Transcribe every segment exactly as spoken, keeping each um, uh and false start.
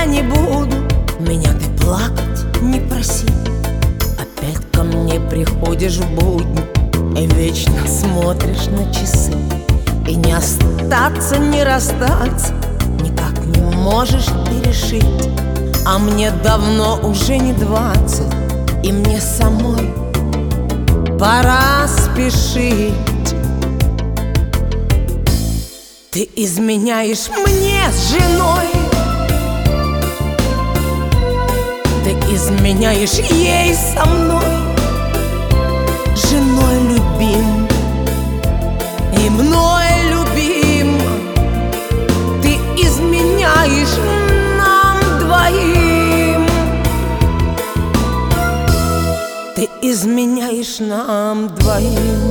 я не буду. Меня ты плакать не проси. Опять ко мне приходишь в будни и вечно смотришь на часы. И не остаться, не расстаться никак не можешь ты решить. А мне давно уже не двадцать, и мне самой пора спешить. Ты изменяешь мне с женой, ты изменяешь ей со мной, женой любим и мной любим. Ты изменяешь нам двоим, ты изменяешь нам двоим.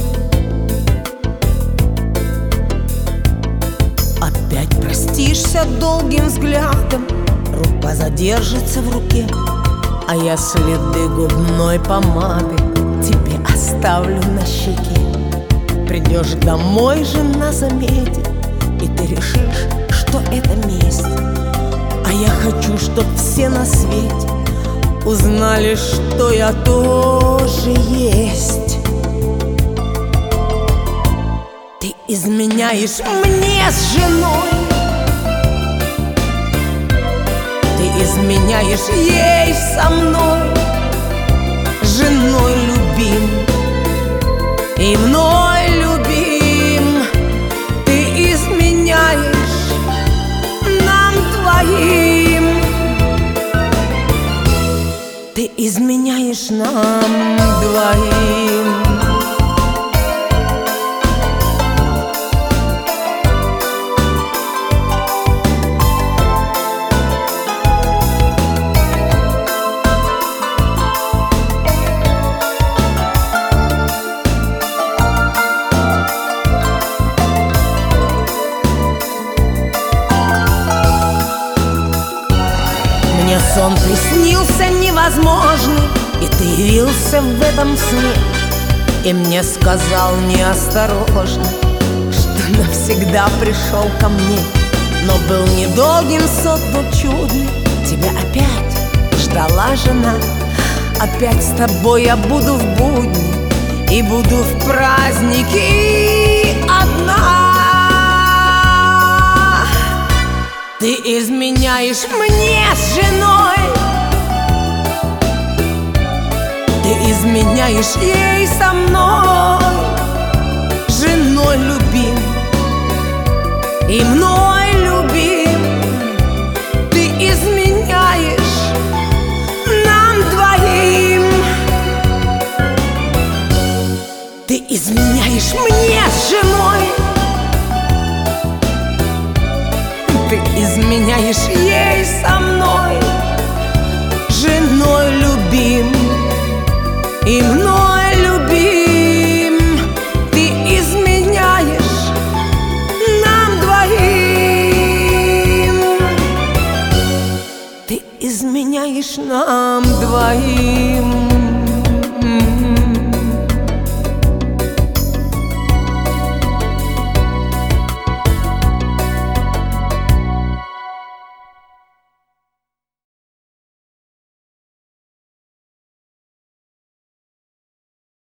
Опять простишься долгим взглядом, рука задержится в руке, а я следы губной помады тебе оставлю на щеке. Придешь домой, жена заметит, и ты решишь, что это месть. А я хочу, чтоб все на свете узнали, что я тоже есть. Ты изменяешь мне с женой, ты изменяешь ей со мной, женой любим и мной любим. Ты изменяешь нам двоим, ты изменяешь нам двоим. Мне сон приснился невозможный, и ты явился в этом сне, и мне сказал неосторожно, что навсегда пришел ко мне. Но был недолгим сон, но чудный. Тебя опять ждала жена. Опять с тобой я буду в будни и буду в праздники одна. Ты изменяешь мне с женой, ты изменяешь ей со мной, женой любим и мной любим. Ты изменяешь нам двоим, ты изменяешь мне с женой, ты изменяешь ей со мной, женой любим и мной любим. Ты изменяешь нам двоим, ты изменяешь нам двоим.